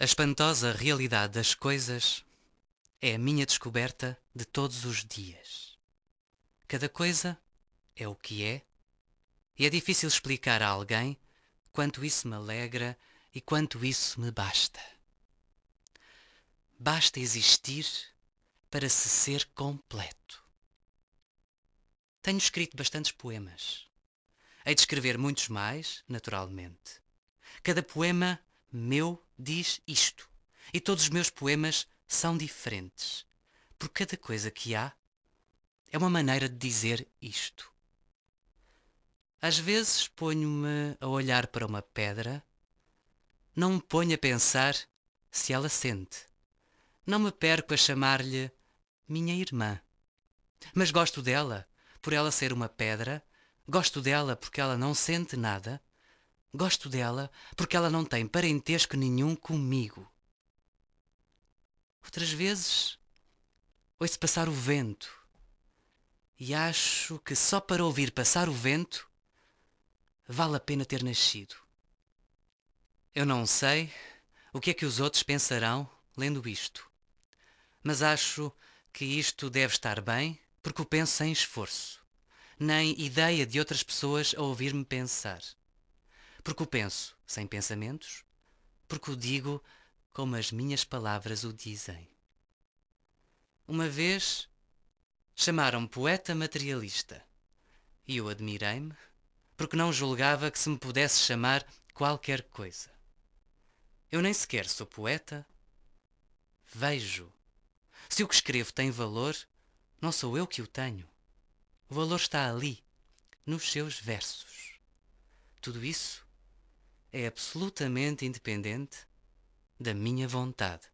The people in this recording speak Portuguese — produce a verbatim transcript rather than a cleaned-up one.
A espantosa realidade das coisas é a minha descoberta de todos os dias. Cada coisa é o que é, e é difícil explicar a alguém quanto isso me alegra e quanto isso me basta. Basta existir para se ser completo. Tenho escrito bastantes poemas. Hei de escrever muitos mais, naturalmente. Cada poema meu diz isto, e todos os meus poemas são diferentes, porque cada coisa que há é uma maneira de dizer isto. Às vezes ponho-me a olhar para uma pedra, não me ponho a pensar se ela sente. Não me perco a chamar-lhe minha irmã. Mas gosto dela por ela ser uma pedra, gosto dela porque ela não sente nada, gosto dela porque ela não tem parentesco nenhum comigo. Outras vezes ouço passar o vento e acho que só para ouvir passar o vento vale a pena ter nascido. Eu não sei o que é que os outros pensarão lendo isto, mas acho que isto deve estar bem porque o penso sem esforço, nem ideia de outras pessoas a ouvir-me pensar. Porque o penso sem pensamentos, porque o digo como as minhas palavras o dizem. Uma vez chamaram-me poeta materialista e eu admirei-me porque não julgava que se me pudesse chamar qualquer coisa. Eu nem sequer sou poeta. Vejo. Se o que escrevo tem valor, não sou eu que o tenho. O valor está ali, nos seus versos. Tudo isso é absolutamente independente da minha vontade.